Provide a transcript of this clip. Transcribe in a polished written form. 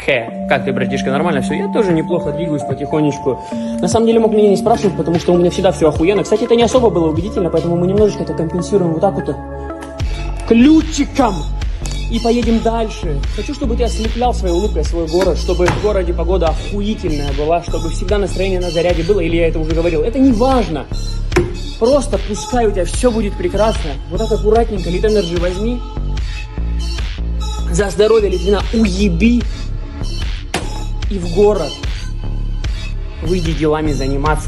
Как ты, братишка, нормально все? Я тоже неплохо двигаюсь потихонечку. На самом деле мог меня не спрашивать, потому что у меня всегда все охуенно. Кстати, это не особо было убедительно, поэтому мы немножечко это компенсируем вот так вот ключиком. И поедем дальше. Хочу, чтобы ты ослеплял своей улыбкой свой город, чтобы в городе погода охуительная была, чтобы всегда настроение на заряде было, или я это уже говорил. Это не важно. Просто пускай у тебя все будет прекрасно. Вот так аккуратненько Elite Energy возьми. За здоровье Литвина уеби. И в город. Выйди делами заниматься.